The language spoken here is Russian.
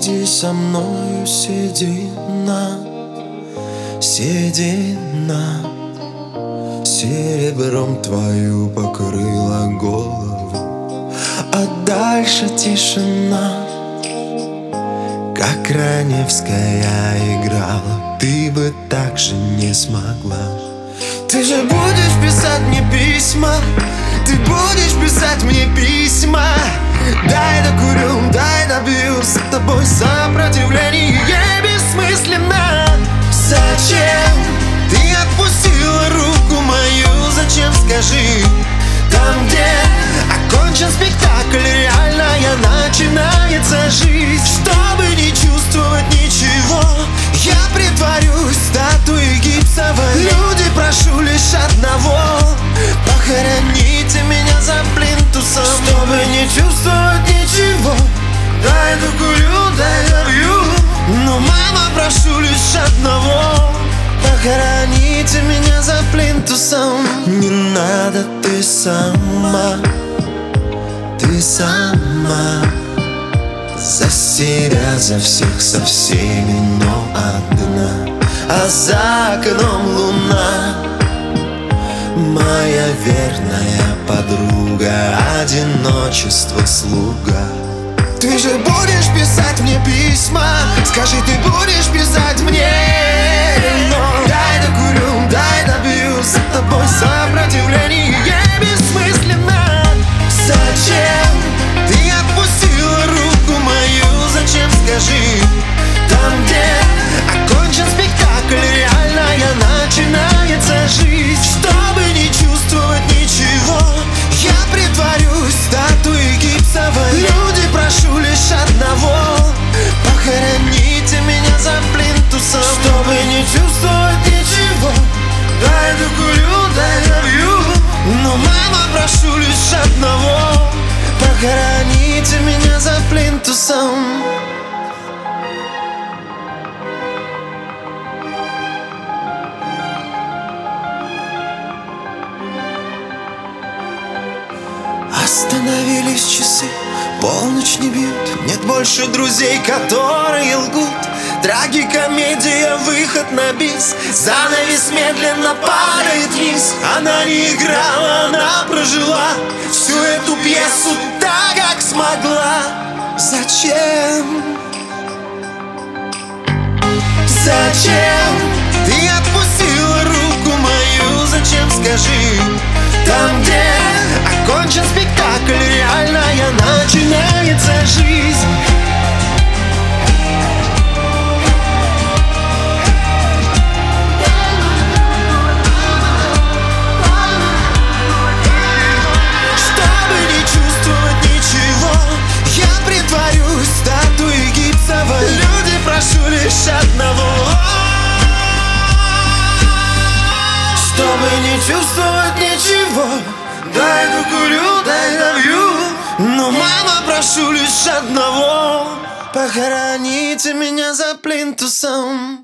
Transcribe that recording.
Иди со мною, сиди на серебром твою покрыла голову, а дальше тишина. Как Раневская играла, ты бы так же не смогла. Ты же будешь писать мне письма, ты будешь писать мне письма. Дай докурю, дай добью, с тобой сопротивление бессмысленно. Зачем ты отпустила руку мою, зачем, скажи? Там, где окончен спектакль, реальная начинается жизнь. Чтобы не чувствовать ничего, я притворюсь статуей гипсовой. Люди, прошу лишь одного: похороните меня за плинтусом. Чтобы не чувствовать ничего, дай докурю, дай добью. Но, мама, прошу лишь одного: похороните меня за плинтусом. Не надо, ты сама за себя, за всех, со всеми, но одна. А за окном луна, моя верная подруга, одиночество слуга. Ты же будешь писать мне письма, скажи, ты будешь писать мне. Но дай докурю, дай добью, за тобой сопротивление бессмысленно. Зачем ты отпустила руку мою, зачем, скажи? Там, где окончен спектакль, реальная начинается жизнь. Чтобы не чувствовать ничего, я притворюсь статуей гипсовой. Люди, прошу лишь одного: похороните меня за плинтусом. Чтобы не чувствовать ничего, дай докурю, дай добью. Но, мама, прошу лишь одного: похороните меня за плинтусом. Остановились часы, полночь не бьют. Нет больше друзей, которые лгут. Трагикомедия, выход на бис. Занавес медленно падает вниз. Она не играла, она прожила всю эту пьесу так, как смогла. Зачем? Зачем ты отпустила руку мою, зачем, скажи? Там, где окончен спектакль, реальная начинается жизнь. Чтобы не чувствовать ничего, я притворюсь статуей гипсовой. Люди, прошу лишь одного: чтобы не чувствовать ничего, дай докурю, дай добью. Но, мама, прошу лишь одного: похороните меня за плинтусом.